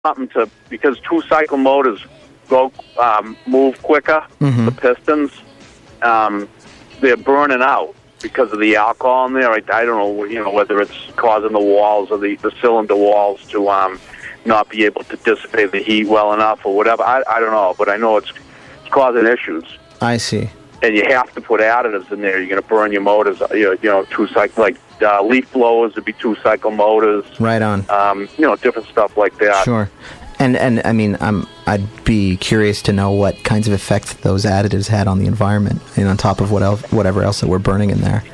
something because two-cycle motors go move quicker, the pistons, they're burning out because of the alcohol in there. I don't know, whether it's causing the walls or the cylinder walls to not be able to dissipate the heat well enough or whatever. I don't know, but I know it's causing issues. I see. And you have to put additives in there. You're going to burn your motors, two-cycle, like leaf blowers would be two-cycle motors. Right on. Different stuff like that. Sure. And I mean, I'd be curious to know what kinds of effects those additives had on the environment, and on top of whatever else that we're burning in there.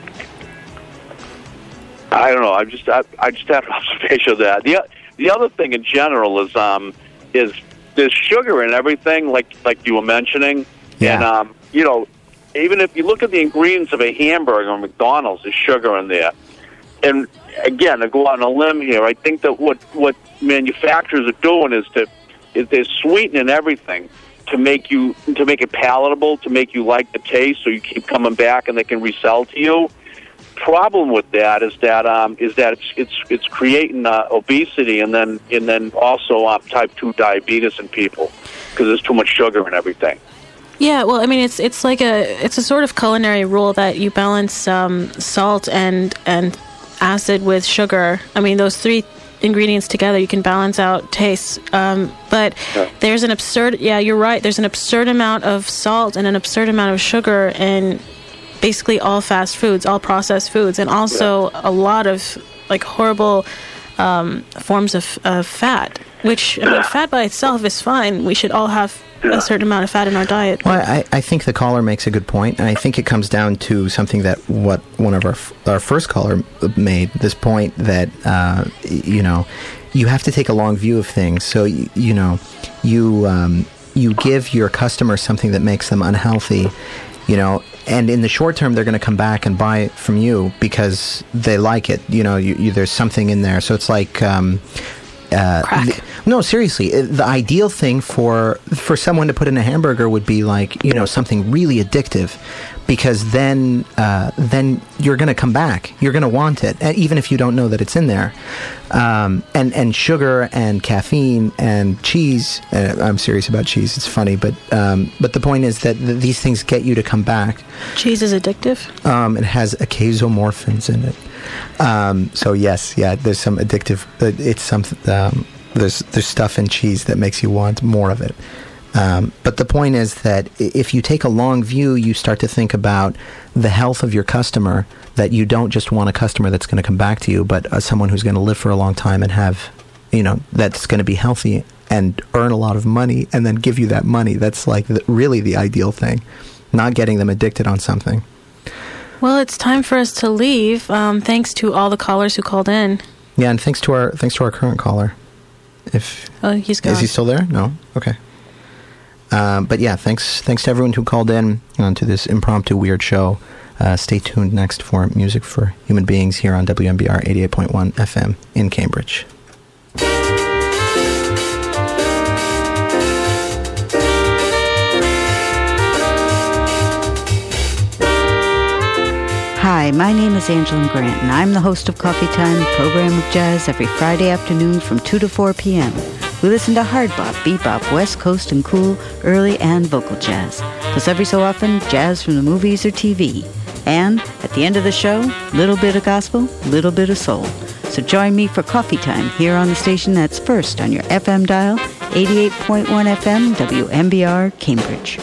I don't know. I just have an observation of that. The other thing in general is there's sugar in everything, like you were mentioning. Yeah. And even if you look at the ingredients of a hamburger on McDonald's, there's sugar in there. And again, to go out on a limb here, I think that what manufacturers are doing is they're sweetening everything to make it palatable, to make you like the taste, so you keep coming back and they can resell to you. Problem with that is that it's creating obesity and then also type 2 diabetes in people because there's too much sugar in everything. Yeah, well, I mean, it's a sort of culinary rule that you balance salt and acid with sugar. I mean, those three ingredients together, you can balance out taste. But there's an absurd, you're right, there's an absurd amount of salt and an absurd amount of sugar in basically all fast foods, all processed foods, and also a lot of horrible forms of fat, which, I mean, fat by itself is fine. We should all have a certain amount of fat in our diet. Well, I think the caller makes a good point, and I think it comes down to something that what one of our first caller made, this point that, you have to take a long view of things. So, you give your customer something that makes them unhealthy, and in the short term, they're going to come back and buy it from you because they like it. There's something in there. So it's like... crack. No, seriously. The ideal thing for someone to put in a hamburger would be something really addictive, because then you're going to come back. You're going to want it, even if you don't know that it's in there. And sugar and caffeine and cheese. I'm serious about cheese. It's funny, but the point is that these things get you to come back. Cheese is addictive? It has casomorphins in it. So yes, there's some addictive. It's some there's stuff in cheese that makes you want more of it. But the point is that if you take a long view, you start to think about the health of your customer. That you don't just want a customer that's going to come back to you, but someone who's going to live for a long time and have, that's going to be healthy and earn a lot of money and then give you that money. That's really the ideal thing, not getting them addicted on something. Well, it's time for us to leave. Thanks to all the callers who called in. Yeah, and thanks to our current caller. He's gone. Is he still there? No. Okay. But yeah, thanks to everyone who called in to this impromptu weird show. Stay tuned next for Music for Human Beings here on WMBR 88.1 FM in Cambridge. Hi, my name is Angela Grant, and I'm the host of Coffee Time, a program of jazz every Friday afternoon from 2 to 4 p.m. We listen to hard bop, bebop, West Coast and cool, early and vocal jazz. Plus every so often, jazz from the movies or TV. And at the end of the show, little bit of gospel, little bit of soul. So join me for Coffee Time here on the station that's first on your FM dial, 88.1 FM, WMBR, Cambridge.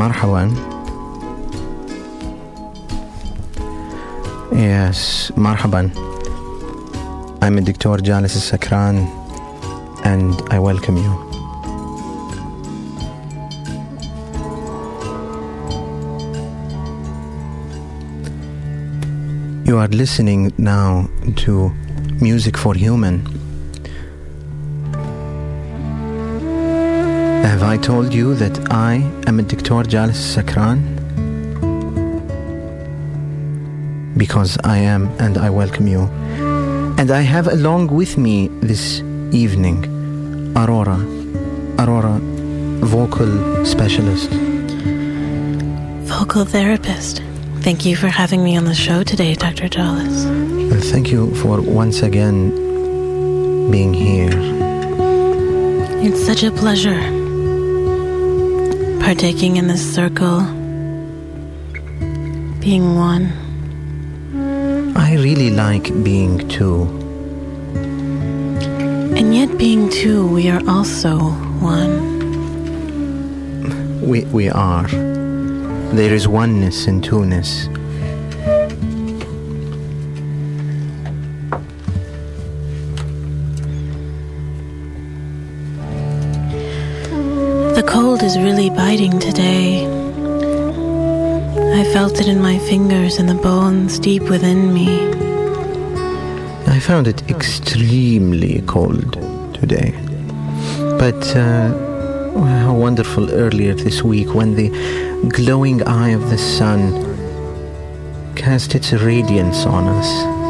marhaban. Yes, marhaban. I'm Dr. Jalis Sakran, and I welcome you. You are listening now to Music for Human. Have I told you that I am Dr. Jalis Sakran? Because I am, and I welcome you. And I have along with me this evening Aurora, vocal specialist. Vocal therapist. Thank you for having me on the show today, Dr. Jalis. Well, thank you for once again being here. It's such a pleasure partaking in this circle, being one. I really like being two. And yet being two, we are also one. We are. There is oneness in two-ness. The cold is really biting today. I felt it in my fingers and the bones deep within me. I found it extremely cold today. But how wonderful earlier this week when the glowing eye of the sun cast its radiance on us.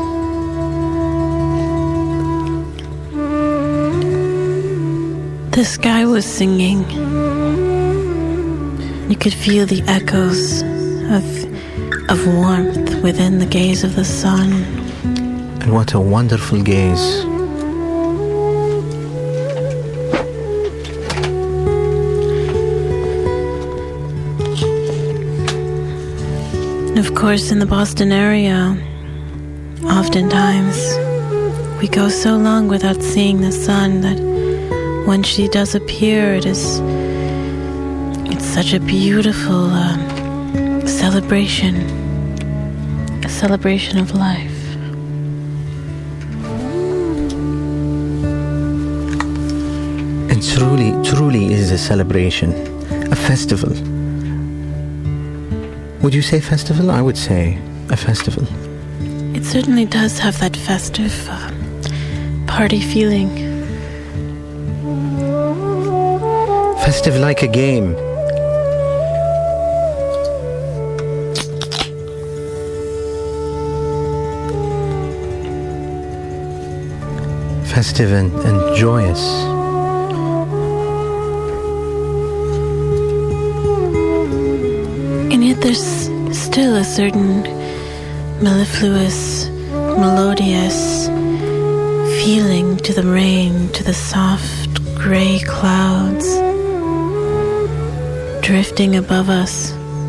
The sky was singing. You could feel the echoes of warmth within the gaze of the sun. And what a wonderful gaze. Of course, in the Boston area, oftentimes we go so long without seeing the sun that when she does appear, it's such a beautiful celebration, a celebration of life. It truly is a celebration, a festival. Would you say festival? I would say a festival. It certainly does have that festive party feeling. Festive like a game. Festive and joyous. And yet there's still a certain mellifluous, melodious feeling to the rain, to the soft gray clouds drifting above us.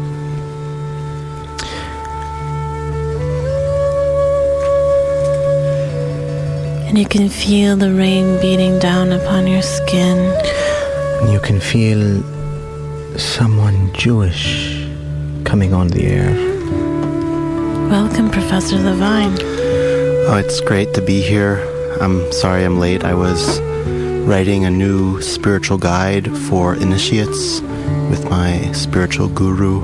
And you can feel the rain beating down upon your skin. And you can feel someone Jewish coming on the air. Welcome, Professor Levine. Oh, it's great to be here. I'm sorry I'm late. I was writing a new spiritual guide for initiates with my spiritual guru,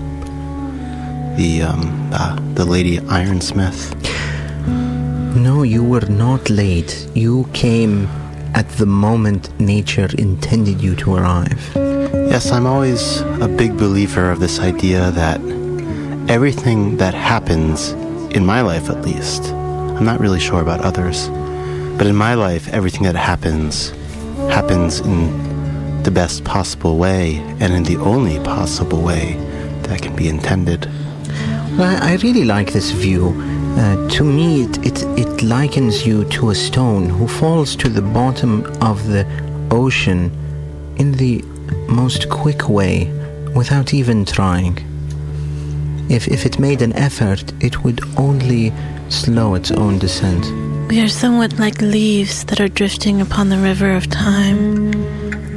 the Lady Ironsmith. No, you were not late. You came at the moment nature intended you to arrive. Yes, I'm always a big believer of this idea that everything that happens, in my life at least, I'm not really sure about others, but in my life, everything that happens in the best possible way and in the only possible way that can be intended. Well, I really like this view. To me, it likens you to a stone who falls to the bottom of the ocean in the most quick way, without even trying. If it made an effort, it would only slow its own descent. We are somewhat like leaves that are drifting upon the river of time,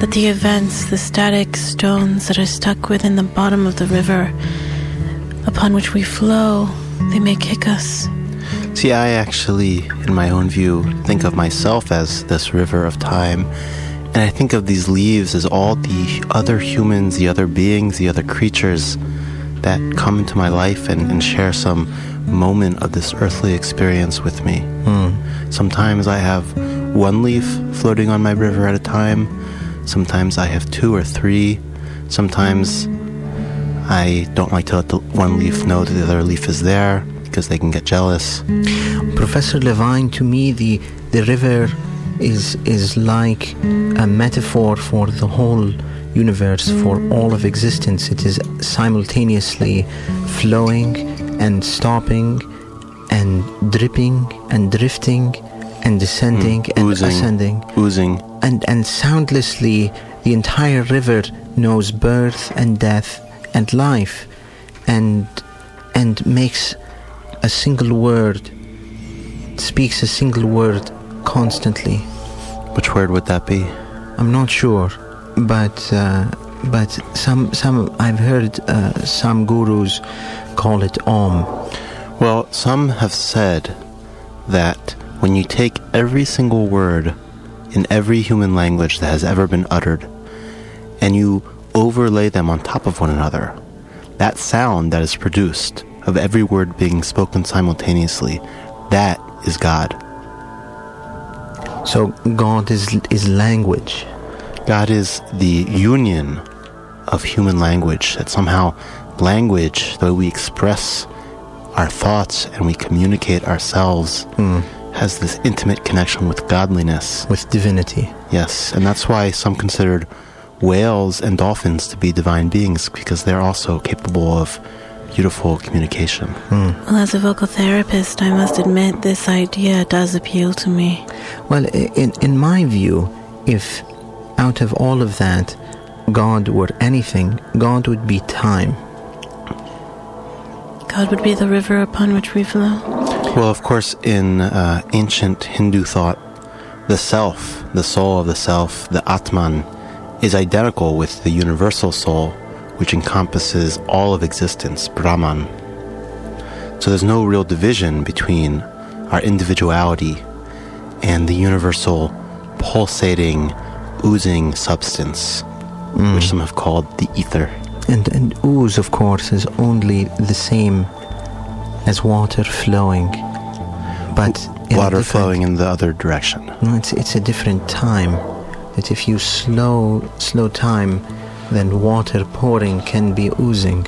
that the events, the static stones that are stuck within the bottom of the river upon which we flow, they may kick us. See, I actually, in my own view, think of myself as this river of time, and I think of these leaves as all the other humans, the other beings, the other creatures that come into my life and share some moment of this earthly experience with me. Sometimes I have one leaf floating on my river at a time. Sometimes I have 2 or 3. Sometimes I don't like to let the one leaf know that the other leaf is there because they can get jealous. Professor Levine, to me, the river is like a metaphor for the whole universe, for all of existence. It is simultaneously flowing and stopping and dripping and drifting and descending and oozing, ascending. Oozing. And soundlessly, the entire river knows birth and death and life, and makes a single word, speaks a single word constantly. Which word would that be? I'm not sure, but some I've heard some gurus call it Om. Well, some have said that when you take every single word in every human language that has ever been uttered and you overlay them on top of one another, that sound that is produced of every word being spoken simultaneously, that is God. So God is language. God is the union of human language, that somehow language, the way we express our thoughts and we communicate ourselves, has this intimate connection with godliness. With divinity. Yes, and that's why some considered whales and dolphins to be divine beings, because they're also capable of beautiful communication. Well, as a vocal therapist, I must admit this idea does appeal to me. Well, in my view, if out of all of that, God were anything, God would be time. God would be the river upon which we flow. Well, of course, in ancient Hindu thought, the self, the soul of the self, the Atman, is identical with the universal soul, which encompasses all of existence, Brahman. So there's no real division between our individuality and the universal pulsating, oozing substance, which some have called the ether. And ooze, of course, is only the same as water flowing, but water flowing in the other direction. No, it's a different time. That if you slow time, then water pouring can be oozing.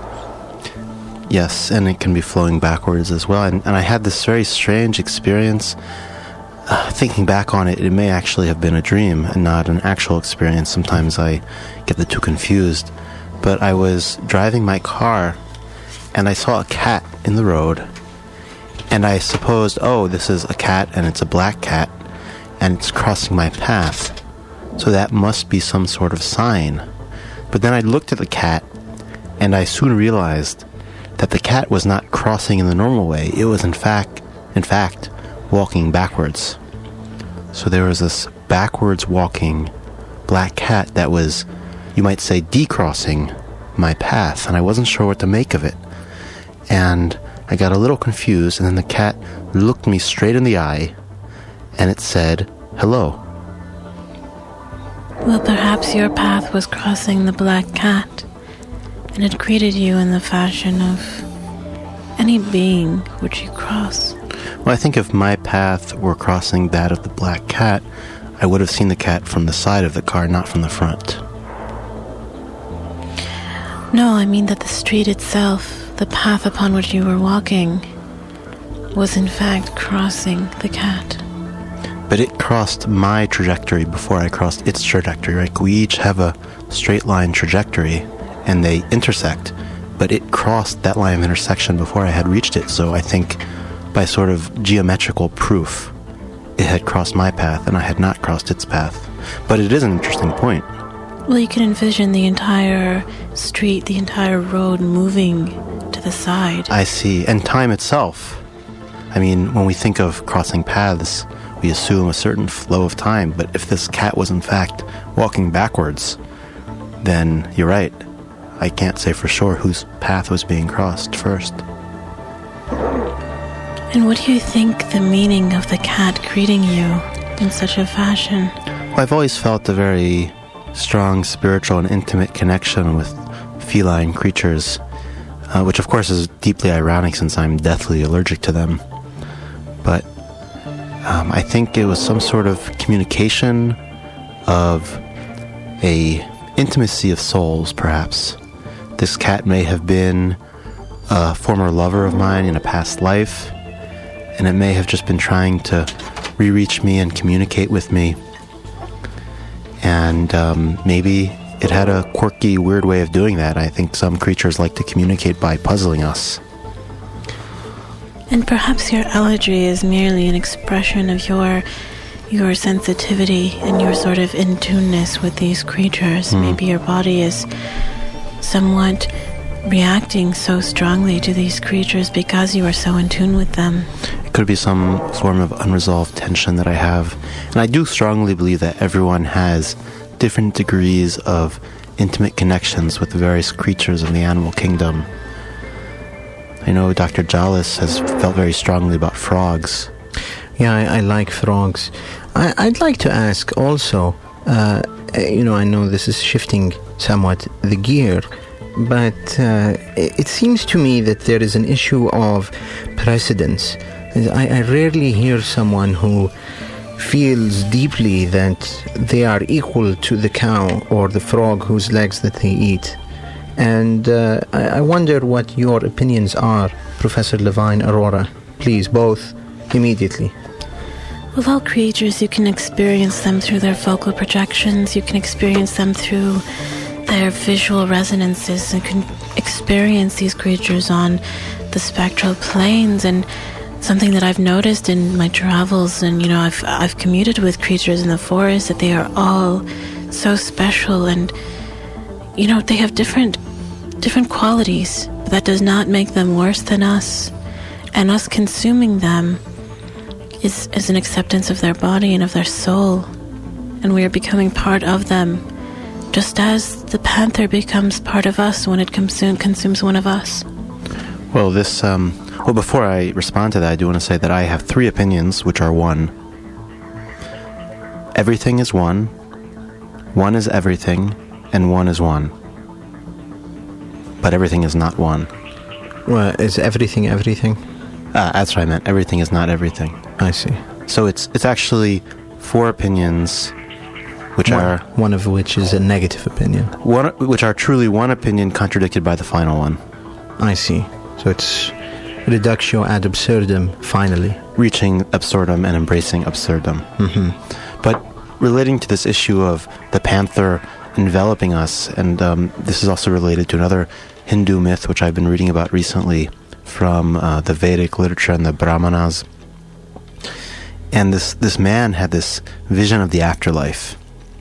Yes, and it can be flowing backwards as well. And I had this very strange experience. Thinking back on it, it may actually have been a dream and not an actual experience. Sometimes I get the two confused. But I was driving my car, and I saw a cat in the road. And I supposed, oh, this is a cat, and it's a black cat, and it's crossing my path. So that must be some sort of sign. But then I looked at the cat, and I soon realized that the cat was not crossing in the normal way. It was in fact, walking backwards. So there was this backwards walking black cat that was, you might say, decrossing my path, and I wasn't sure what to make of it. And I got a little confused, and then the cat looked me straight in the eye, and it said, hello. Well, perhaps your path was crossing the black cat, and it greeted you in the fashion of any being which you cross. Well, I think if my path were crossing that of the black cat, I would have seen the cat from the side of the car, not from the front. No, I mean that the street itself, the path upon which you were walking, was in fact crossing the cat. But it crossed my trajectory before I crossed its trajectory, right? We each have a straight line trajectory, and they intersect. But it crossed that line of intersection before I had reached it, so I think by sort of geometrical proof, it had crossed my path, and I had not crossed its path. But it is an interesting point. Well, you can envision the entire street, the entire road moving to the side. I see. And time itself. I mean, when we think of crossing paths, we assume a certain flow of time, but if this cat was in fact walking backwards, then you're right. I can't say for sure whose path was being crossed first. And what do you think the meaning of the cat greeting you in such a fashion? Well, I've always felt a very strong spiritual and intimate connection with feline creatures, which of course is deeply ironic since I'm deathly allergic to them. But I think it was some sort of communication of a intimacy of souls, perhaps. This cat may have been a former lover of mine in a past life, and it may have just been trying to re-reach me and communicate with me. And maybe it had a quirky, weird way of doing that. I think some creatures like to communicate by puzzling us. And perhaps your allergy is merely an expression of your sensitivity and your sort of in-tuneness with these creatures. Maybe your body is somewhat reacting so strongly to these creatures because you are so in tune with them. It could be some form of unresolved tension that I have. And I do strongly believe that everyone has different degrees of intimate connections with the various creatures of the animal kingdom. I know Dr. Jallis has felt very strongly about frogs. Yeah, I like frogs. I'd like to ask also, I know this is shifting somewhat the gear, but it seems to me that there is an issue of precedence. I rarely hear someone who feels deeply that they are equal to the cow or the frog whose legs that they eat. And I wonder what your opinions are, Professor Levine, Aurora. Please, both, immediately. With all creatures, you can experience them through their vocal projections, you can experience them through their visual resonances, and can experience these creatures on the spectral planes. And something that I've noticed in my travels, and I've commuted with creatures in the forest, that they are all so special, and they have different qualities, but that does not make them worse than us. And us consuming them is an acceptance of their body and of their soul, and we are becoming part of them, just as the panther becomes part of us when it consumes one of us. Well, before I respond to that, I do want to say that I have three opinions, which are one. Everything is one, one is everything, and one is one. But everything is not one. Well, is everything everything? That's what I meant. Everything is not everything. I see. So it's actually four opinions, which are... One of which is a negative opinion. Which are truly one opinion contradicted by the final one. I see. So it's reductio ad absurdum, finally. Reaching absurdum and embracing absurdum. Mm-hmm. But relating to this issue of the panther enveloping us, and this is also related to another Hindu myth, which I've been reading about recently, from the Vedic literature and the Brahmanas. And this man had this vision of the afterlife.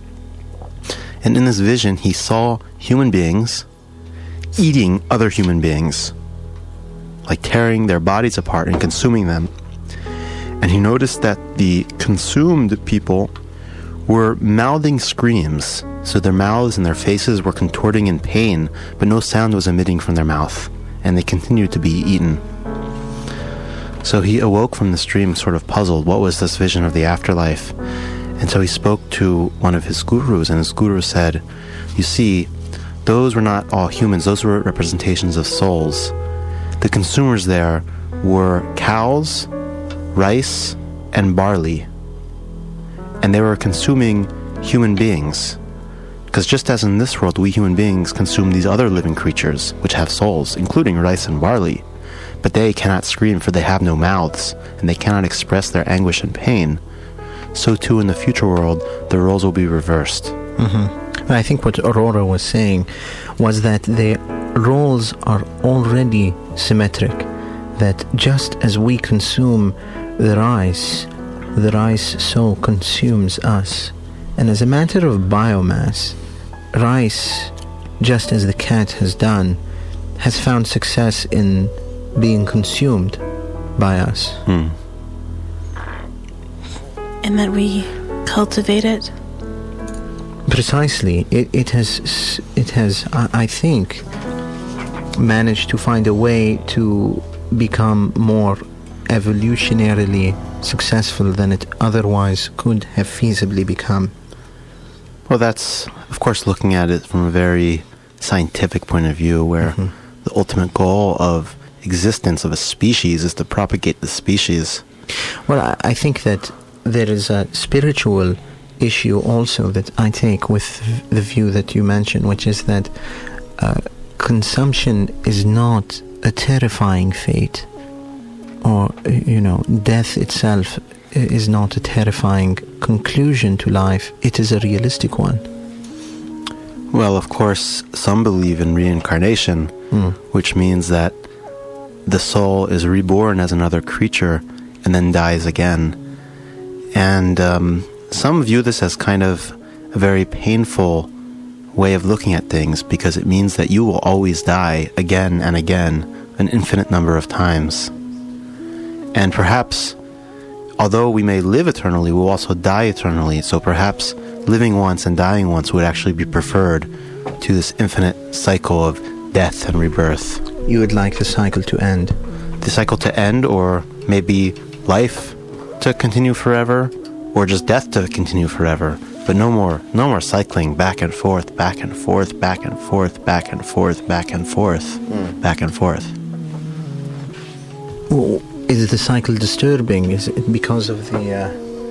And in this vision, he saw human beings eating other human beings, like tearing their bodies apart and consuming them. And he noticed that the consumed people were mouthing screams. So their mouths and their faces were contorting in pain, but no sound was emitting from their mouth, and they continued to be eaten. So he awoke from this dream sort of puzzled. What was this vision of the afterlife? And so he spoke to one of his gurus, and his guru said, you see, those were not all humans, those were representations of souls. The consumers there were cows, rice, and barley. And they were consuming human beings. Because just as in this world, we human beings consume these other living creatures, which have souls, including rice and barley, but they cannot scream, for they have no mouths, and they cannot express their anguish and pain, so too in the future world, the roles will be reversed. Mm-hmm. I think what Aurora was saying was that the roles are already symmetric, that just as we consume the rice so consumes us. And as a matter of biomass, rice, just as the cat has done, has found success in being consumed by us. in that we cultivate it. Precisely. It has, I think, managed to find a way to become more evolutionarily successful than it otherwise could have feasibly become. Well, that's, of course, looking at it from a very scientific point of view, where the ultimate goal of existence of a species is to propagate the species. Well, I think that there is a spiritual issue also that I take with the view that you mentioned, which is that consumption is not a terrifying fate, or, death itself is not a terrifying conclusion to life. It is a realistic one. Well, of course, some believe in reincarnation, which means that the soul is reborn as another creature and then dies again. And some view this as kind of a very painful way of looking at things, because it means that you will always die again and again, an infinite number of times. And perhaps, although we may live eternally, we'll also die eternally. So perhaps living once and dying once would actually be preferred to this infinite cycle of death and rebirth. You would like the cycle to end? The cycle to end, or maybe life to continue forever, or just death to continue forever. But no more cycling back and forth, back and forth, back and forth, back and forth, back and forth, back and forth. Well, is the cycle disturbing? Is it because of the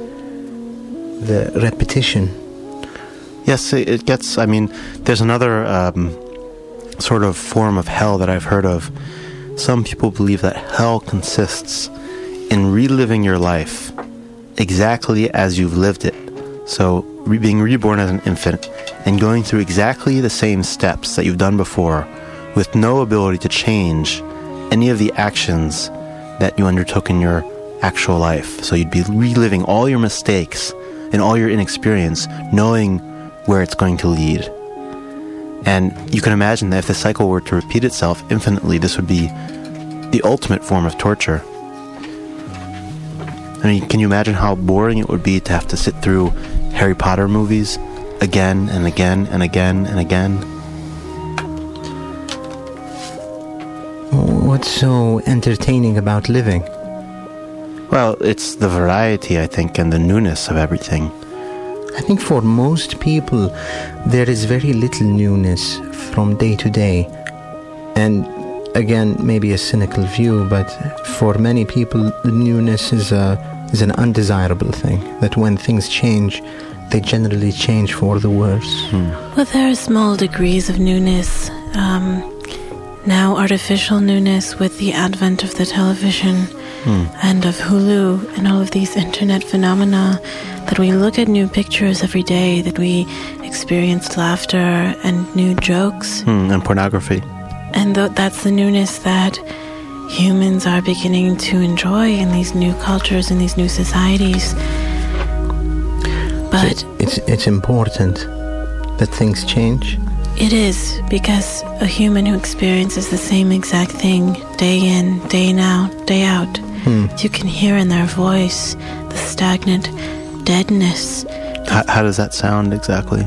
repetition? Yes, it gets, there's another sort of form of hell that I've heard of. Some people believe that hell consists in reliving your life exactly as you've lived it. So, being reborn as an infant and going through exactly the same steps that you've done before, with no ability to change any of the actions that you undertook in your actual life. So you'd be reliving all your mistakes and all your inexperience, knowing where it's going to lead. And you can imagine that if the cycle were to repeat itself infinitely, this would be the ultimate form of torture. Can you imagine how boring it would be to have to sit through Harry Potter movies again and again and again and again? What's so entertaining about living? Well, it's the variety, I think, and the newness of everything. I think for most people, there is very little newness from day to day. And again, maybe a cynical view, but for many people, the newness is an undesirable thing. That when things change, they generally change for the worse. Well, there are small degrees of newness. Now artificial newness with the advent of the television and of Hulu and all of these internet phenomena, that we look at new pictures every day, that we experience laughter and new jokes. And pornography. And that's the newness that humans are beginning to enjoy in these new cultures, in these new societies. But it's important that things change. It is, because a human who experiences the same exact thing day in, day out, you can hear in their voice the stagnant deadness. How does that sound exactly?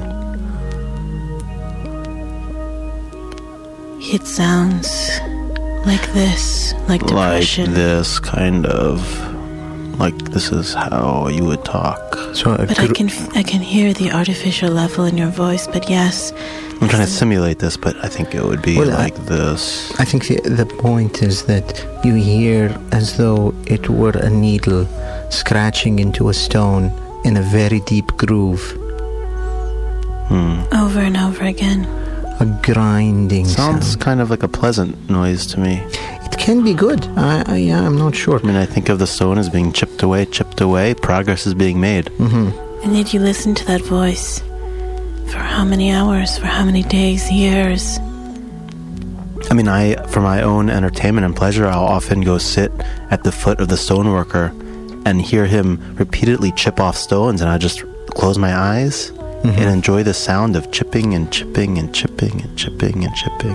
It sounds like this, like depression. Like this, kind of. Like this is how you would talk. But I can hear the artificial level in your voice, but yes. I'm trying to simulate this, but I think it would be this. I think the point is that you hear as though it were a needle scratching into a stone in a very deep groove. Over and over again. A grinding sound. Sounds kind of like a pleasant noise to me. It can be good. I'm not sure. I think of the stone as being chipped away. Progress is being made. And yet you listen to that voice for how many hours, for how many days, years? For my own entertainment and pleasure, I'll often go sit at the foot of the stoneworker and hear him repeatedly chip off stones, and I just close my eyes and enjoy the sound of chipping and chipping and chipping and chipping and chipping.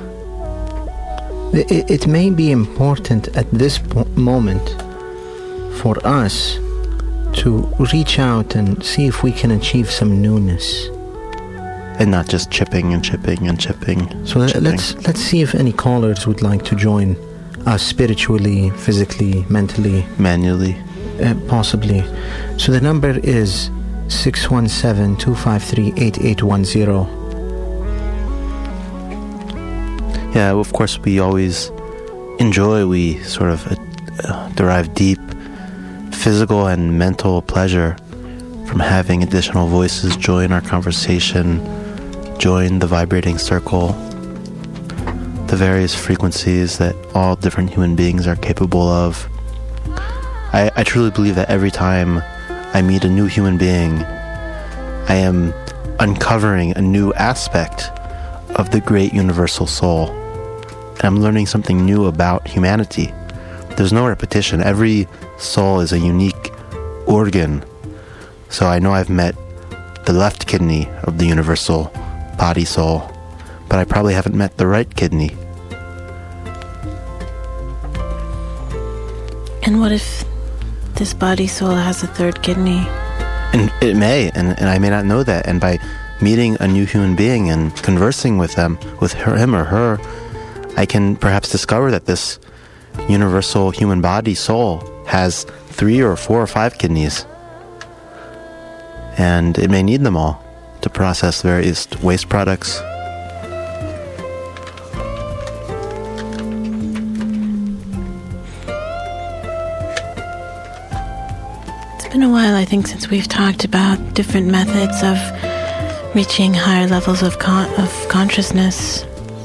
It may be important at this moment for us to reach out and see if we can achieve some newness. And not just chipping and chipping and chipping. So let's see if any callers would like to join us spiritually, physically, mentally, manually, possibly. So the number is 617-253-8810. Yeah, of course we always enjoy, we sort of derive deep physical and mental pleasure from having additional voices join our conversation, join the vibrating circle, the various frequencies that all different human beings are capable of. I truly believe that every time I meet a new human being, I am uncovering a new aspect of the great universal soul. And I'm learning something new about humanity. There's no repetition. Every soul is a unique organ. So I know I've met the left kidney of the universal body soul, but I probably haven't met the right kidney. And what if this body soul has a third kidney? And it may, and I may not know that. And by meeting a new human being and conversing with them, with him or her, I can perhaps discover that this universal human body soul has 3 or 4 or 5 kidneys. And it may need them all to process various waste products. It's been a while, I think, since we've talked about different methods of reaching higher levels of consciousness.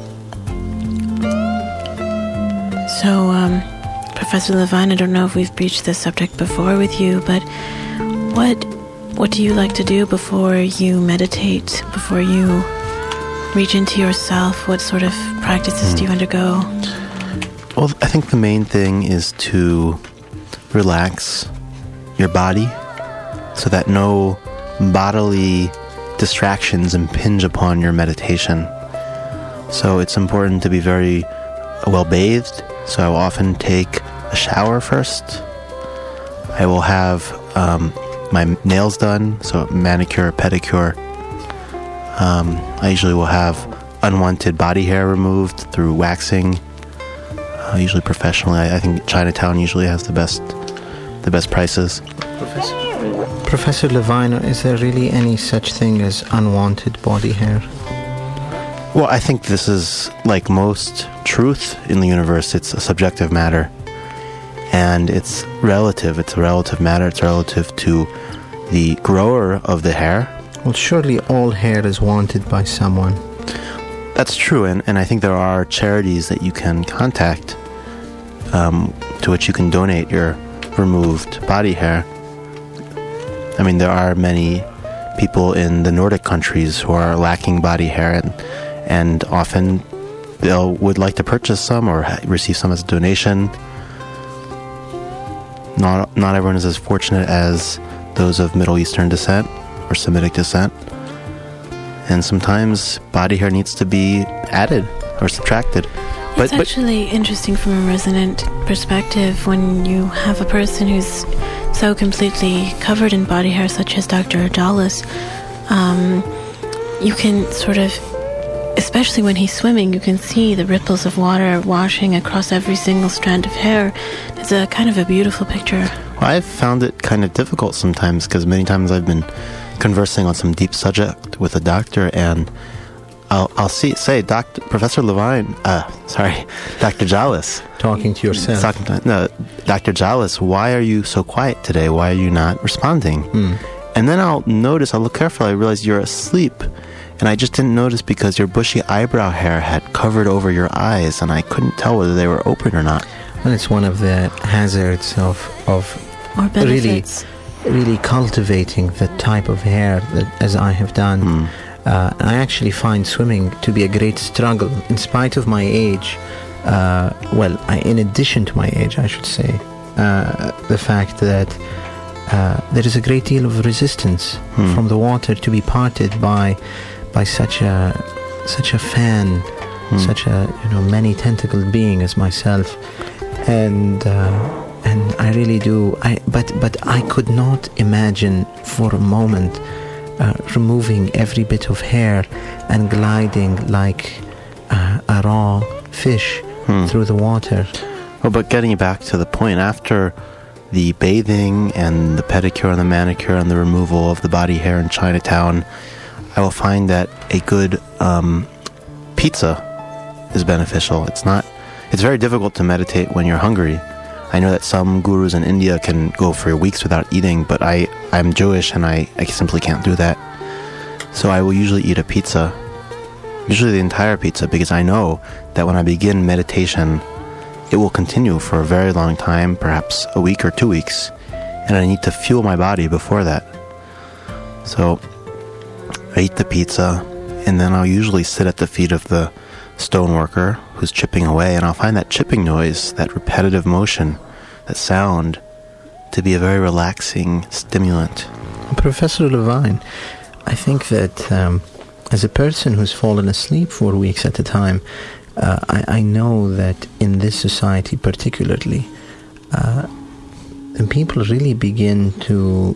So, Professor Levine, I don't know if we've breached this subject before with you, but what do you like to do before you meditate, before you reach into yourself? What sort of practices do you undergo? Well, I think the main thing is to relax your body so that no bodily distractions impinge upon your meditation. So it's important to be very well bathed. So I will often take a shower first. I will have my nails done, so manicure, pedicure. I usually will have unwanted body hair removed through waxing, usually professionally. I think Chinatown usually has the best prices. Professor Levine, is there really any such thing as unwanted body hair? Well, I think this is like most truth in the universe. It's a subjective matter. And it's relative. It's a relative matter. It's relative to the grower of the hair. Well, surely all hair is wanted by someone. That's true. And I think there are charities that you can contact to which you can donate your removed body hair. I mean, there are many people in the Nordic countries who are lacking body hair, and often they would like to purchase some or receive some as a donation. Not everyone is as fortunate as those of Middle Eastern descent or Semitic descent. And sometimes body hair needs to be added or subtracted. It's actually interesting from a resonant perspective when you have a person who's so completely covered in body hair, such as Dr. Jallis. You can sort of, especially when he's swimming, you can see the ripples of water washing across every single strand of hair. It's a kind of a beautiful picture. Well, I've found it kind of difficult sometimes, because many times I've been conversing on some deep subject with a doctor, and I'll say, Professor Levine, Dr. Jallis. Talking to yourself. Dr. Jallis, why are you so quiet today? Why are you not responding? And then I'll look carefully, I realize you're asleep. And I just didn't notice because your bushy eyebrow hair had covered over your eyes, and I couldn't tell whether they were open or not. Well, it's one of the hazards of really cultivating the type of hair that, as I have done. I actually find swimming to be a great struggle, in spite of my age. In addition to my age, I should say, the fact that there is a great deal of resistance from the water to be parted by such a fan, such a many tentacled being as myself, and And I really do. But I could not imagine for a moment removing every bit of hair and gliding like a raw fish through the water. Well, but getting back to the point, after the bathing and the pedicure and the manicure and the removal of the body hair in Chinatown, I will find that a good pizza is beneficial. It's very difficult to meditate when you're hungry. I know that some gurus in India can go for weeks without eating, but I'm Jewish and I simply can't do that. So I will usually eat a pizza, usually the entire pizza, because I know that when I begin meditation, it will continue for a very long time, perhaps a week or 2 weeks, and I need to fuel my body before that. So I eat the pizza, and then I'll usually sit at the feet of the stoneworker who's chipping away, and I'll find that chipping noise, that repetitive motion, that sound, to be a very relaxing stimulant. Professor Levine, I think that as a person who's fallen asleep for weeks at a time, I know that in this society particularly, people really begin to,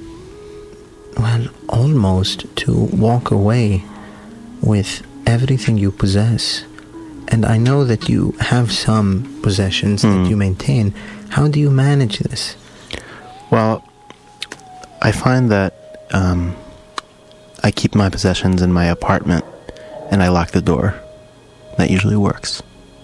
almost to walk away with everything you possess. And I know that you have some possessions that you maintain. How do you manage this? Well, I find that I keep my possessions in my apartment and I lock the door. That usually works.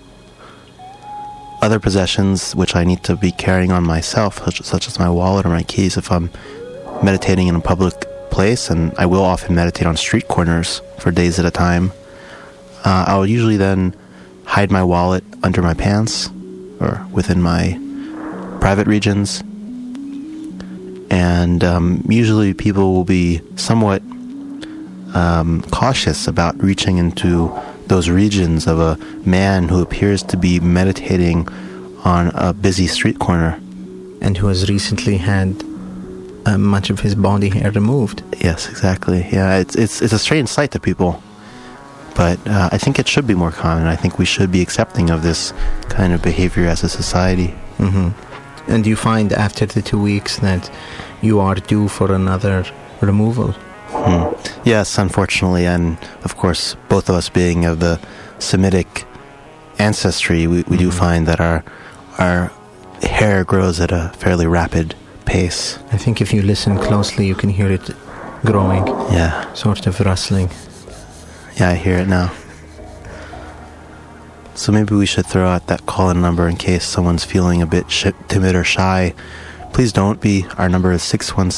Other possessions which I need to be carrying on myself, such as my wallet or my keys, if I'm meditating in a public place, and I will often meditate on street corners for days at a time, I'll usually then hide my wallet under my pants or within my private regions. And usually people will be somewhat cautious about reaching into those regions of a man who appears to be meditating on a busy street corner. And who has recently had much of his body hair removed. Yes, exactly. Yeah, it's a strange sight to people. But I think it should be more common. I think we should be accepting of this kind of behavior as a society. Mm-hmm. And you find after the 2 weeks that you are due for another removal? Yes, unfortunately. And of course, both of us being of the Semitic ancestry, we do find that our hair grows at a fairly rapid pace. I think if you listen closely, you can hear it growing. Yeah. Sort of rustling. Yeah, I hear it now. So maybe we should throw out that call-in number in case someone's feeling a bit timid or shy. Please don't be. Our number is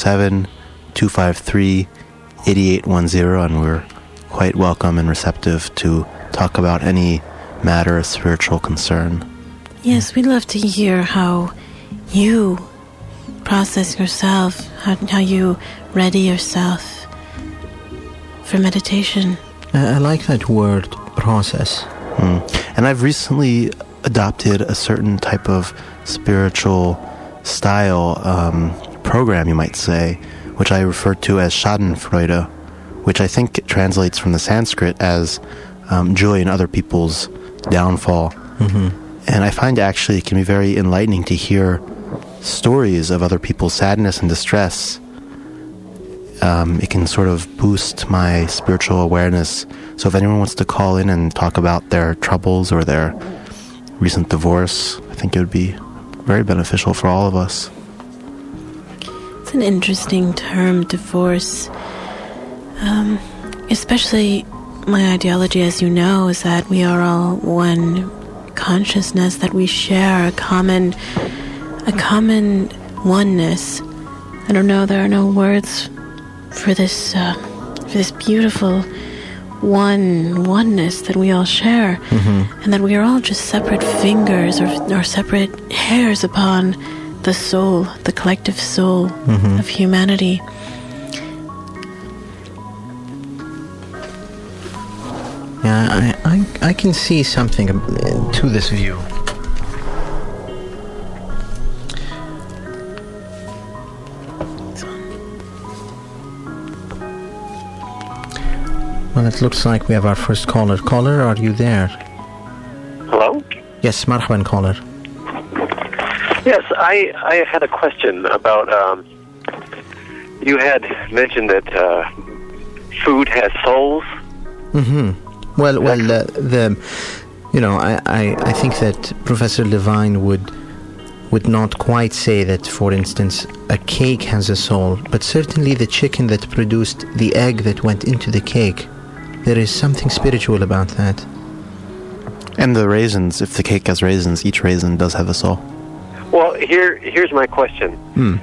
617-253-8810, and we're quite welcome and receptive to talk about any matter of spiritual concern. Yes, we'd love to hear how you process yourself, how you ready yourself for meditation. I like that word, process. And I've recently adopted a certain type of spiritual style program, you might say, which I refer to as Schadenfreude, which I think translates from the Sanskrit as joy in other people's downfall. Mm-hmm. And I find actually it can be very enlightening to hear stories of other people's sadness and distress. It can sort of boost my spiritual awareness. So if anyone wants to call in and talk about their troubles or their recent divorce, I think it would be very beneficial for all of us. It's an interesting term, divorce. Especially my ideology, as you know, is that we are all one consciousness, that we share a common oneness. I don't know, there are no words for this beautiful oneness that we all share, and that we are all just separate fingers or separate hairs upon the soul, the collective soul of humanity. Yeah, I can see something to this view. Well, it looks like we have our first caller. Caller, are you there? Hello? Yes, marhaban, caller. Yes, I had a question about, you had mentioned that food has souls. Mm-hmm. Well, I think that Professor Levine would not quite say that, for instance, a cake has a soul, but certainly the chicken that produced the egg that went into the cake, there is something spiritual about that. And the raisins, if the cake has raisins, each raisin does have a soul. Well, here's my question.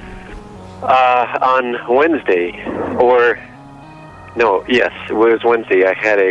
On Wednesday, it was Wednesday, I had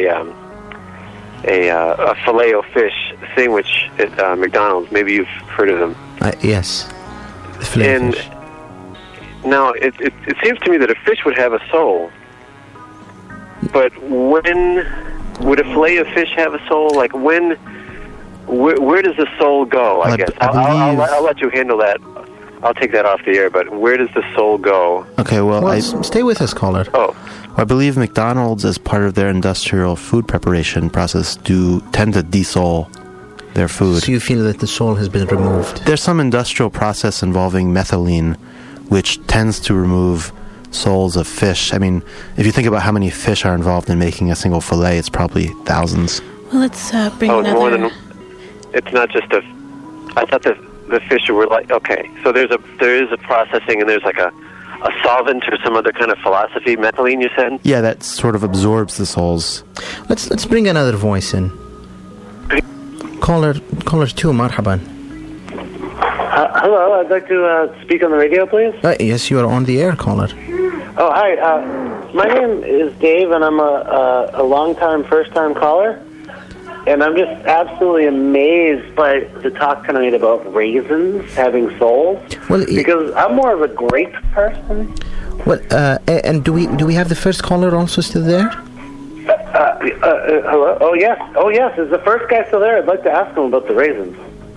a Filet-O-Fish sandwich at McDonald's. Maybe you've heard of them. Yes. The Filet-O-Fish. Now, it seems to me that a fish would have a soul. But when would a Filet-O-Fish have a soul? Like when? Where does the soul go? I guess I'll let you handle that. I'll take that off the air. But where does the soul go? Okay. Well, stay with us, caller. Oh. I believe McDonald's, as part of their industrial food preparation process, tend to desoul their food. So you feel that the soul has been removed? There's some industrial process involving methylene, which tends to remove souls of fish. I mean, if you think about how many fish are involved in making a single fillet, it's probably thousands. Well, let's bring another... More than... It's not just a... I thought the fish were like... Okay, so there is a processing, and there's like a solvent or some other kind of philosophy, methylene, you said? Yeah, that sort of absorbs the souls. Let's bring another voice in. Caller 2, marhaban. Hello, I'd like to speak on the radio, please. Yes, you are on the air, caller. Oh, hi. My name is Dave, and I'm a long-time, first-time caller. And I'm just absolutely amazed by the talk tonight about raisins having souls. Well, because I'm more of a grape person. Well, and do we have the first caller also still there? Hello? Oh yes. Is the first guy still there? I'd like to ask him about the raisins.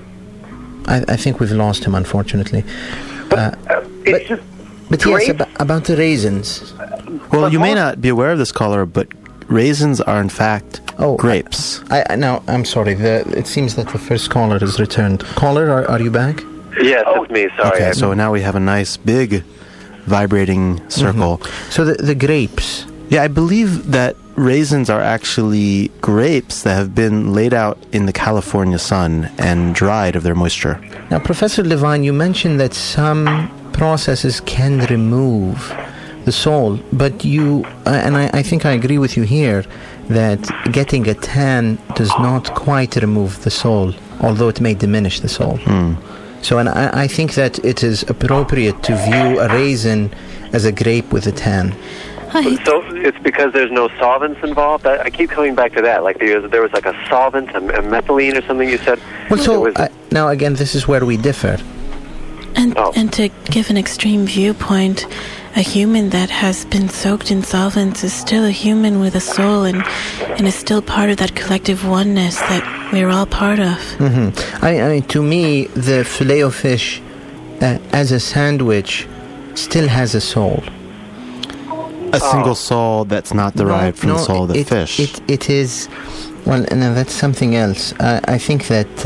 I think we've lost him, unfortunately. But yes, about the raisins. Well, you may not be aware of this, caller, but raisins are in fact grapes. I'm sorry. It seems that the first caller has returned. Caller, are you back? Yes, it's me. Sorry. Okay, so now we have a nice big vibrating circle. Mm-hmm. So the grapes. Yeah, I believe that raisins are actually grapes that have been laid out in the California sun and dried of their moisture. Now, Professor Levine, you mentioned that some processes can remove the soul, but I think I agree with you here that getting a tan does not quite remove the soul, although it may diminish the soul. So, and I think that it is appropriate to view a raisin as a grape with a tan. So it's because there's no solvents involved? I keep coming back to that. Like there was like a solvent, a methylene or something you said? Well, so now again, this is where we differ. And to give an extreme viewpoint, a human that has been soaked in solvents is still a human with a soul and is still part of that collective oneness that we're all part of. Mm-hmm. I mean, to me, the Filet-O-Fish as a sandwich still has a soul. A single soul that's not derived from the soul of the fish. It is... Well, no, that's something else. I think that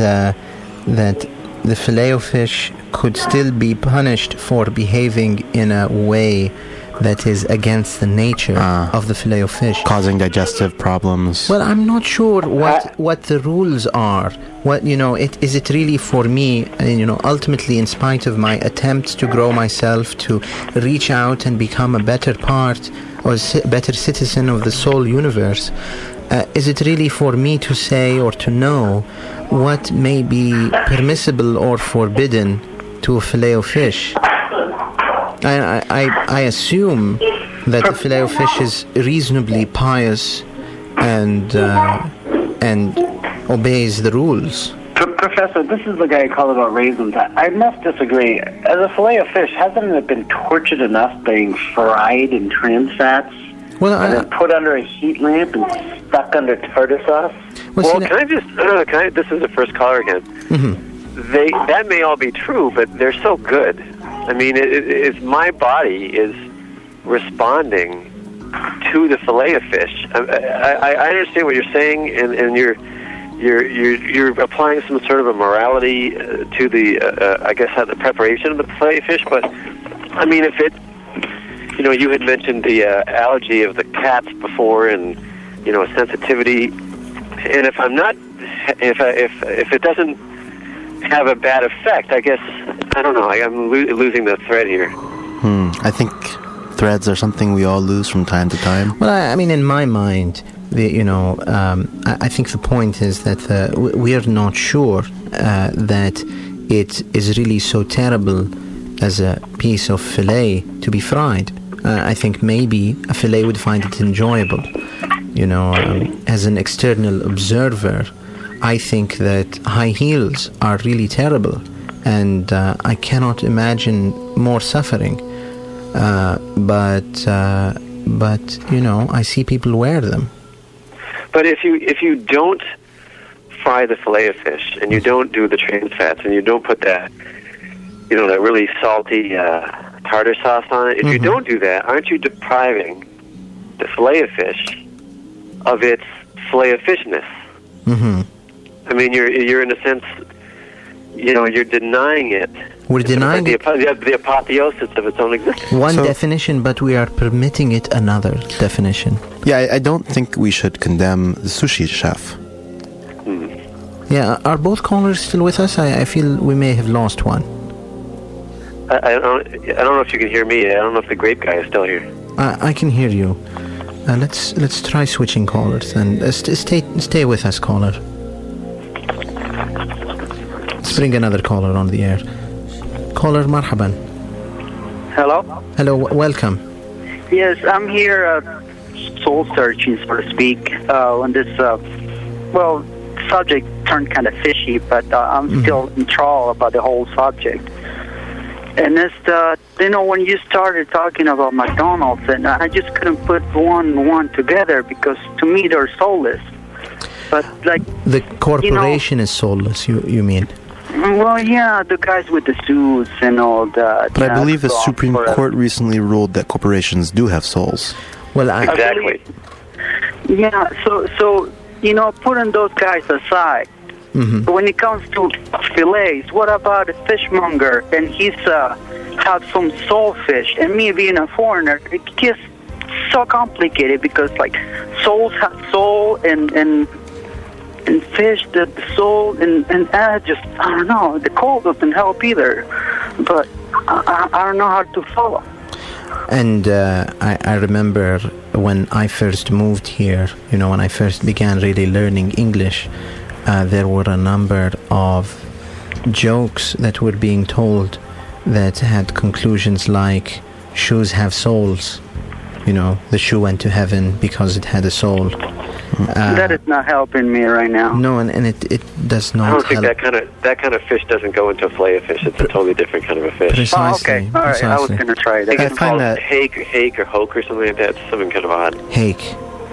the Filet-O-Fish could still be punished for behaving in a way that is against the nature of the Filet-O-Fish, causing digestive problems. Well, I'm not sure what the rules are. Is it really for me? Ultimately, in spite of my attempts to grow myself, to reach out and become a better part or better citizen of the soul universe, is it really for me to say or to know what may be permissible or forbidden to a Filet-O-Fish? I assume that the Filet-O-Fish is reasonably pious and obeys the rules. Professor, this is the guy who called about raisins. I must disagree. As a Filet-O-Fish, hasn't it been tortured enough being fried in trans fats? And then put under a heat lamp and stuck under tartar sauce? This is the first caller again. Mm-hmm. That may all be true, but they're so good. I mean, if my body is responding to the Filet-O-Fish, I understand what you're saying, and you're applying some sort of a morality to the I guess the preparation of the fillet fish. But I mean, if it, you had mentioned the allergy of the cats before, and a sensitivity. And if I'm not, if it doesn't have a bad effect, I guess I don't know. I'm losing the thread here. I think threads are something we all lose from time to time. Well, I mean, in my mind, I think the point is that we are not sure that it is really so terrible as a piece of fillet to be fried. I think maybe a fillet would find it enjoyable. As an external observer, I think that high heels are really terrible, and I cannot imagine more suffering. But I see people wear them. But if you don't fry the fillet of fish, and you don't do the trans fats, and you don't put that that really salty tartar sauce on it, if you don't do that, aren't you depriving the fillet of fish of its fillet of fishness? I mean, you're in a sense, you're denying it. We're denying the apotheosis of its own existence. One definition, but we are permitting it another definition. Yeah, I don't think we should condemn the sushi chef. Yeah, are both callers still with us? I feel we may have lost one. I don't know if you can hear me. I don't know if the grape guy is still here. I can hear you. Let's try switching callers, and stay with us, caller. Let's bring another caller on the air. Caller, marhaban. Hello? Hello, welcome. Yes, I'm here soul searching, so to speak, on this, subject turned kind of fishy, but I'm still enthralled about the whole subject. And it's, when you started talking about McDonald's, and I just couldn't put one and one together, because to me they're soulless. But like the corporation is soulless, you mean? Well, yeah, the guys with the suits and all that. But I believe the Supreme Court recently ruled that corporations do have souls. Well, exactly. Yeah, so putting those guys aside, when it comes to fillets, what about a fishmonger? And he's have some soul fish, and me being a foreigner, it gets so complicated, because like souls have soul, and fish, the soul, and I don't know, the cold doesn't help either, but I don't know how to follow. And I remember when I first moved here, when I first began really learning English, there were a number of jokes that were being told that had conclusions like, shoes have souls. The shoe went to heaven because it had a soul. That is not helping me right now. No, and it does not. I don't think that kind of fish doesn't go into a fillet of fish. It's a totally different kind of a fish. Precisely. Okay. All right. I was going to try that. I find that hake or hoke or something like that. It's something kind of odd. Hake.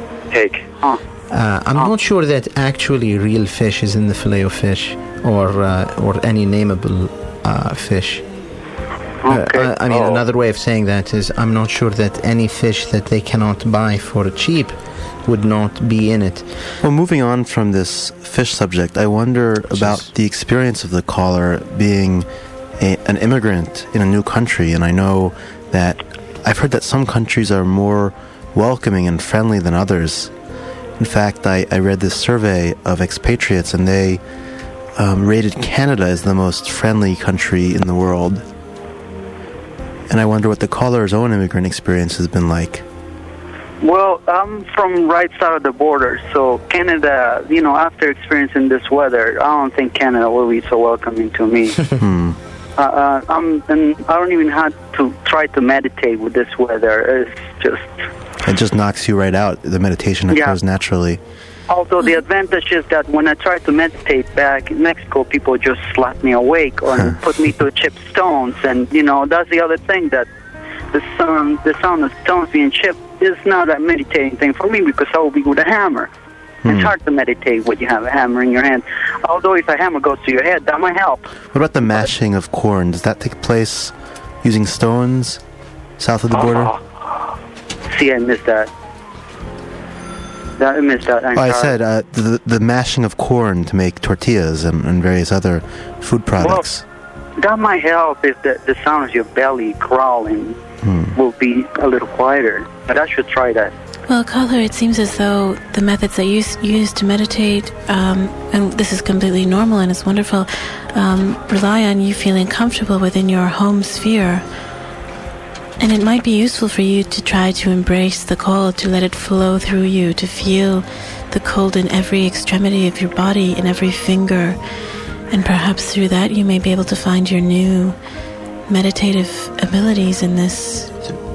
I'm not sure that actually real fish is in the fillet of fish, or any nameable fish. Okay. Another way of saying that is, I'm not sure that any fish that they cannot buy for cheap would not be in it. Well, moving on from this fish subject, I wonder about the experience of the caller being an immigrant in a new country. And I know that I've heard that some countries are more welcoming and friendly than others. In fact, I read this survey of expatriates, and they rated Canada as the most friendly country in the world. And I wonder what the caller's own immigrant experience has been like. Well, I'm from right side of the border, so Canada, after experiencing this weather, I don't think Canada will be so welcoming to me. I don't even have to try to meditate with this weather. It just knocks you right out. The meditation occurs naturally. Although the advantage is that when I try to meditate back in Mexico, people just slap me awake or put me to chip stones. And, that's the other thing, that the sound of stones being chipped is not a meditating thing for me, because I will be with a hammer. It's hard to meditate when you have a hammer in your hand. Although if a hammer goes to your head, that might help. What about the mashing of corn? Does that take place using stones south of the border? See, I missed that. I missed that. I said the mashing of corn to make tortillas and various other food products. Well, that might help if the sound of your belly growling will be a little quieter. But I should try that. Well, caller, it seems as though the methods that you use to meditate, and this is completely normal and it's wonderful, rely on you feeling comfortable within your home sphere. And it might be useful for you to try to embrace the cold, to let it flow through you, to feel the cold in every extremity of your body, in every finger. And perhaps through that you may be able to find your new meditative abilities in this.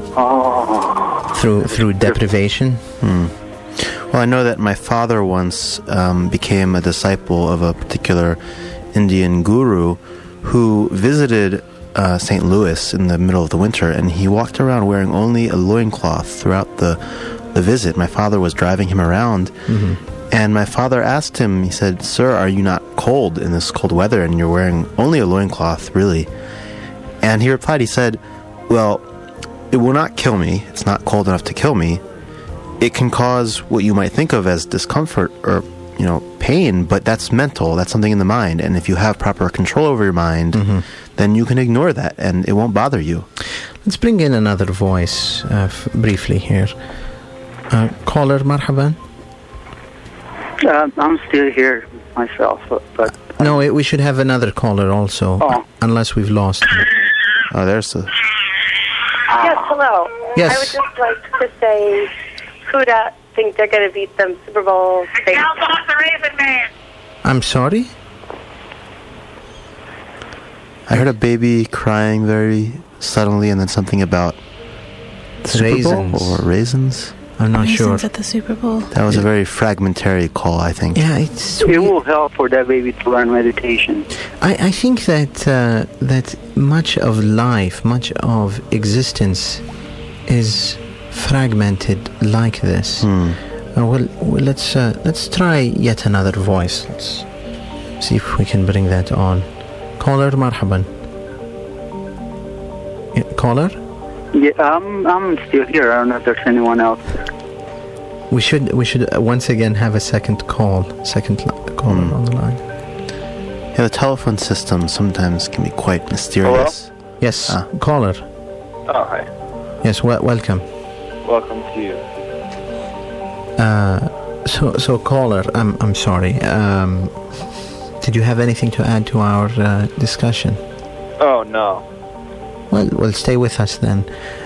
Through deprivation? Well, I know that my father once became a disciple of a particular Indian guru who visited St. Louis in the middle of the winter, and he walked around wearing only a loincloth throughout the visit. My father was driving him around, and my father asked him, he said, "Sir, are you not cold in this cold weather, and you're wearing only a loincloth, really?" And he replied, he said, "Well, it will not kill me. It's not cold enough to kill me. It can cause what you might think of as discomfort or, pain, but that's mental. That's something in the mind. And if you have proper control over your mind, then you can ignore that and it won't bother you." Let's bring in another voice briefly here. Caller, marhaban. I'm still here myself, but no, we should have another caller also, unless we've lost him. Oh, there's the... Yes, hello. Yes. I would just like to say, Huda thinks they're going to beat them Super Bowl. The Raisin Man. I'm sorry? I heard a baby crying very suddenly, and then something about the Super Bowl or raisins. I'm not sure. Raisins at the Super Bowl. That was a very fragmentary call, I think. Yeah, it will help for that baby to learn meditation. I think that much of life, much of existence, is fragmented like this. Well, let's try yet another voice. Let's see if we can bring that on. Caller, marhaban. Caller? Yeah, I'm still here. I don't know if there's anyone else. We should once again have a second caller on the line. Yeah, the telephone system sometimes can be quite mysterious. Hello? Yes, caller. Oh, hi. Yes, welcome. Welcome to you. So caller, I'm sorry. Did you have anything to add to our discussion? Oh, no. Well, stay with us then.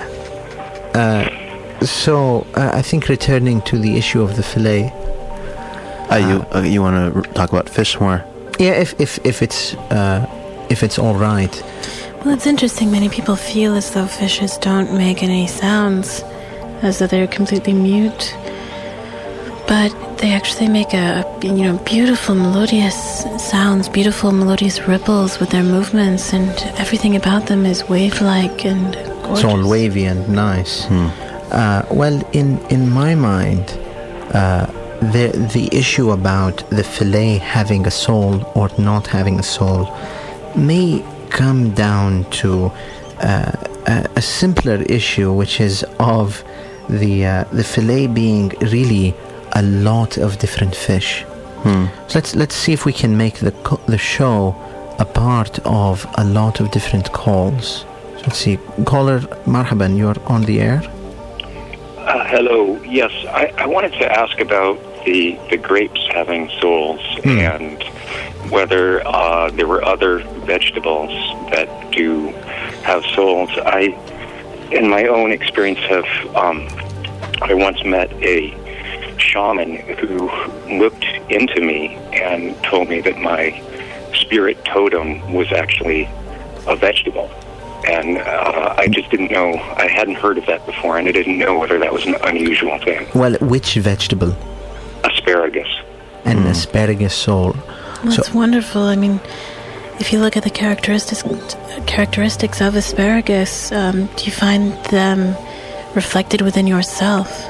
So I think returning to the issue of the fillet. You want to talk about fish more? Yeah, if it's all right. Well, it's interesting. Many people feel as though fishes don't make any sounds, as though they're completely mute. But they actually make beautiful melodious sounds, beautiful melodious ripples with their movements, and everything about them is wave-like and gorgeous. It's all wavy and nice. Well, in my mind, the issue about the fillet having a soul or not having a soul may come down to a simpler issue, which is of the fillet being really a lot of different fish. So let's see if we can make the show a part of a lot of different calls. So let's see. Caller, marhaban, you're on the air. Hello. Yes, I wanted to ask about the grapes having souls and whether there were other vegetables that do have souls. I, in my own experience, I once met a shaman who looked into me and told me that my spirit totem was actually a vegetable. And I just didn't know, I hadn't heard of that before, and I didn't know whether that was an unusual thing. Well, which vegetable? Asparagus. An asparagus soul. Well, that's wonderful. I mean, if you look at the characteristics of asparagus, do you find them reflected within yourself?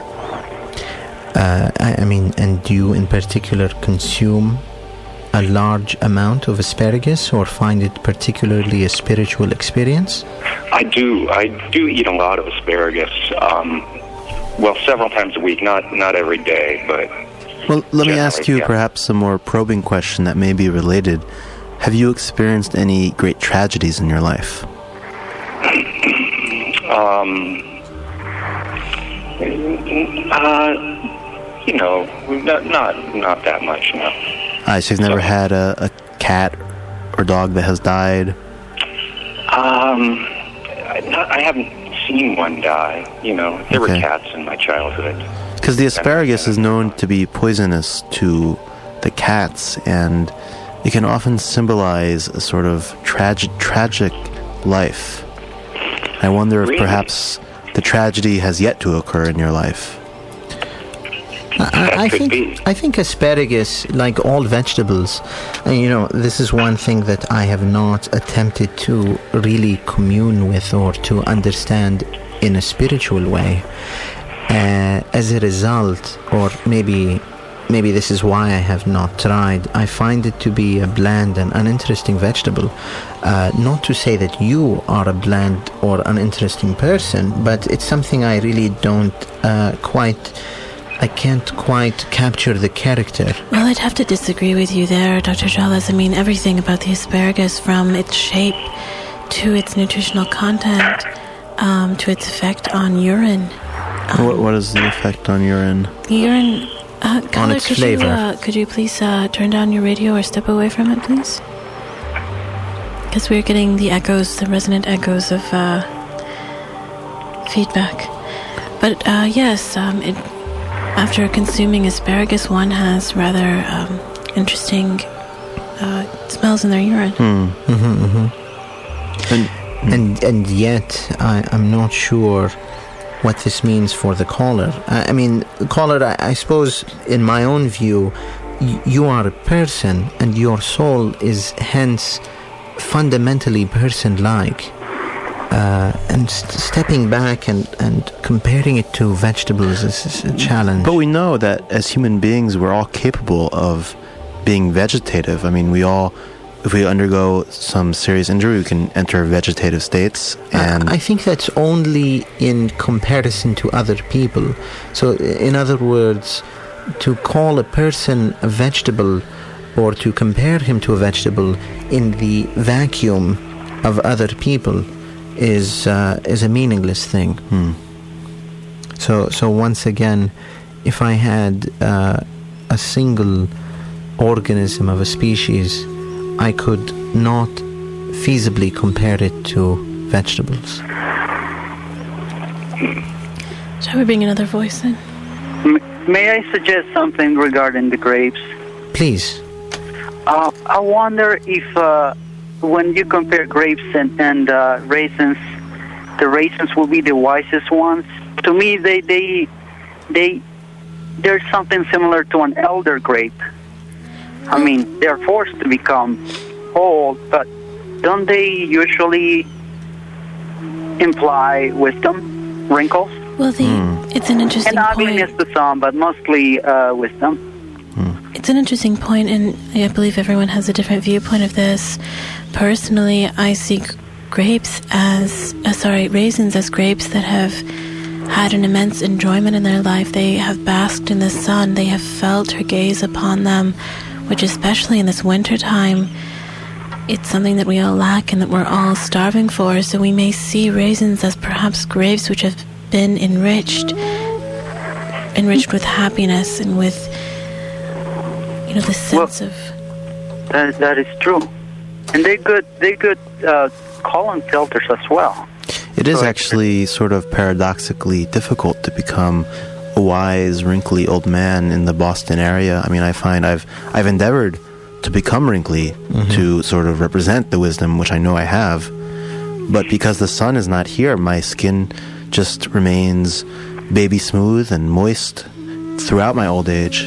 I mean, and do you in particular consume a large amount of asparagus or find it particularly a spiritual experience? I do eat a lot of asparagus. well, several times a week, not every day, but... Well, let me ask you perhaps a more probing question that may be related. Have you experienced any great tragedies in your life? Not that much, no. So you've never had a cat or dog that has died? I haven't seen one die. There were cats in my childhood. Because the asparagus is known to be poisonous to the cats, and it can often symbolize a sort of tragic life. I wonder if perhaps the tragedy has yet to occur in your life. I think asparagus, like all vegetables, this is one thing that I have not attempted to really commune with or to understand in a spiritual way. As a result, or maybe this is why I have not tried, I find it to be a bland and uninteresting vegetable. Not to say that you are a bland or uninteresting person, but it's something I really I can't quite capture the character. Well, I'd have to disagree with you there, Dr. Jolles. I mean, everything about the asparagus, from its shape to its nutritional content, to its effect on urine. What is the effect on urine? Urine, on its flavor. Could you please turn down your radio or step away from it, please? Because we're getting the resonant echoes of feedback. But yes, after consuming asparagus, one has rather interesting smells in their urine. And yet, I'm not sure what this means for the caller. Caller, I suppose, in my own view, you are a person, and your soul is hence fundamentally person-like. And stepping back and comparing it to vegetables is a challenge. But we know that as human beings, we're all capable of being vegetative. I mean, if we undergo some serious injury, we can enter vegetative states. And I think that's only in comparison to other people. So, in other words, to call a person a vegetable or to compare him to a vegetable in the vacuum of other people is a meaningless thing. So once again, if I had a single organism of a species, I could not feasibly compare it to vegetables. Shall we bring another voice in? May I suggest something regarding the grapes? Please. I wonder if when you compare grapes and raisins, the raisins will be the wisest ones. To me, they're something similar to an elder grape. I mean, they're forced to become old, but don't they usually imply wisdom, wrinkles? Well, it's an interesting point. And ugliness to some, but mostly wisdom. It's an interesting point, and I believe everyone has a different viewpoint of this. Personally, I see raisins as grapes that have had an immense enjoyment in their life. They have basked in the sun. They have felt her gaze upon them, which especially in this winter time, it's something that we all lack and that we're all starving for. So we may see raisins as perhaps grapes which have been enriched with happiness and with the sense of... That is true. And they're good colon filters as well. It is actually sort of paradoxically difficult to become a wise, wrinkly old man in the Boston area. I mean, I find I've endeavored to become wrinkly to sort of represent the wisdom which I know I have. But because the sun is not here, my skin just remains baby smooth and moist throughout my old age.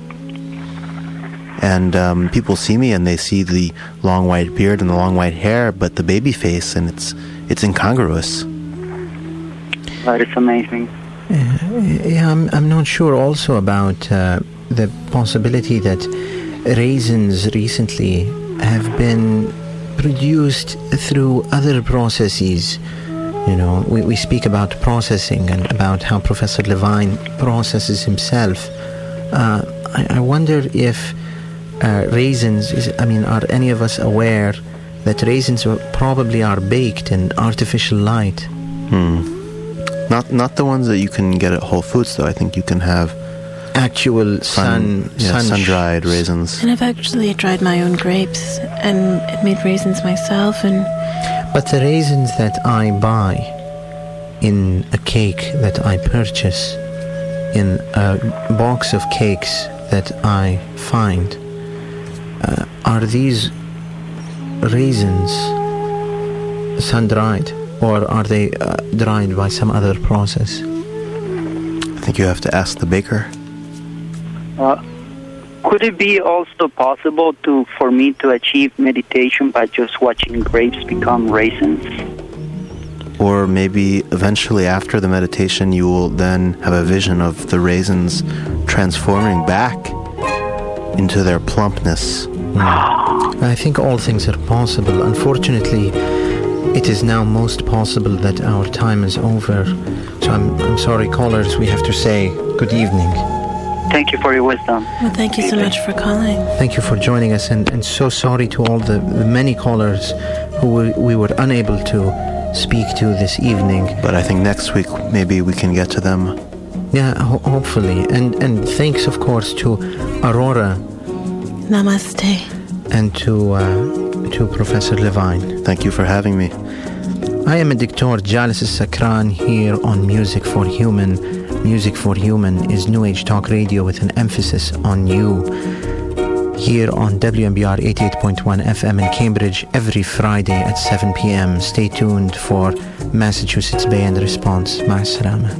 And people see me and they see the long white beard and the long white hair, but the baby face, and it's incongruous. That is amazing. I'm not sure also about the possibility that raisins recently have been produced through other processes You know, we speak about processing and about how Professor Levine processes himself. I wonder if raisins, are any of us aware that raisins probably are baked in artificial light? Not the ones that you can get at Whole Foods, though. I think you can have actual sun-dried raisins. And I've actually dried my own grapes and made raisins myself. But the raisins that I buy in a cake that I purchase, in a box of cakes that I find, are these raisins sun-dried, or are they dried by some other process? I think you have to ask the baker. Could it be also possible for me to achieve meditation by just watching grapes become raisins? Or maybe eventually after the meditation you will then have a vision of the raisins transforming back into their plumpness. I think all things are possible. Unfortunately, it is now most possible that our time is over. So I'm sorry, callers, we have to say good evening. Thank you for your wisdom. Well, thank you so much for calling. Thank you for joining us, and so sorry to all the many callers who we were unable to speak to this evening. But I think next week maybe we can get to them. Yeah, hopefully. And thanks, of course, to Aurora. Namaste. And to Professor Levine. Thank you for having me. I am Dr. Jalis Sakran here on Music for Human. Music for Human is New Age Talk Radio with an emphasis on you. Here on WMBR 88.1 FM in Cambridge every Friday at 7 p.m. Stay tuned for Massachusetts Bay and Response. Ma'as-salama.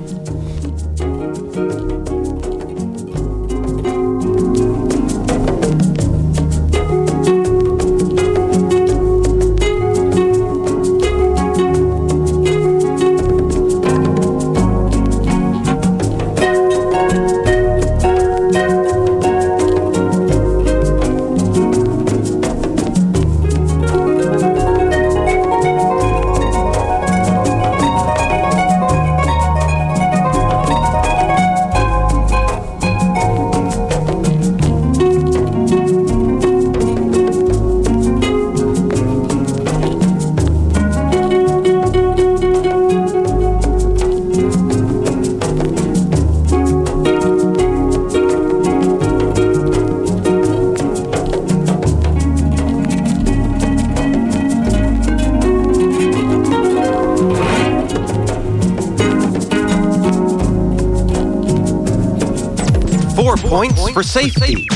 Points for safety.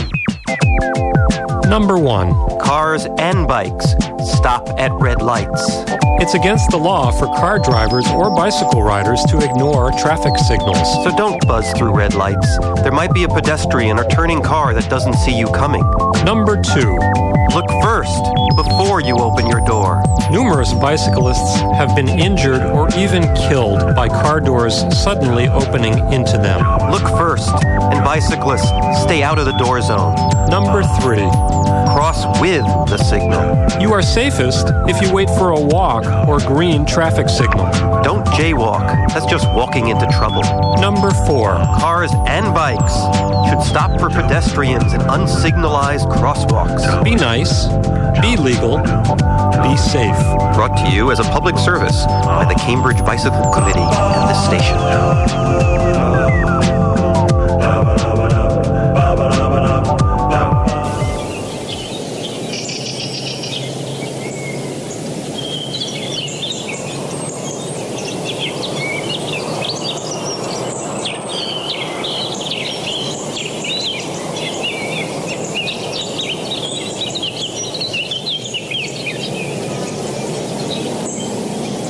Number 1. Cars and bikes stop at red lights. It's against the law for car drivers or bicycle riders to ignore traffic signals. So don't buzz through red lights. There might be a pedestrian or turning car that doesn't see you coming. Number 2. Look first before you open your door. Numerous bicyclists have been injured or even killed by car doors suddenly opening into them. Look first, and bicyclists, stay out of the door zone. Number 3. Cross with the signal. You are safest if you wait for a walk or green traffic signal. Don't jaywalk. That's just walking into trouble. Number 4. Cars and bikes should stop for pedestrians in unsignalized crosswalks. Be nice. Be legal. Be safe. Brought to you as a public service by the Cambridge Bicycle Committee and this station.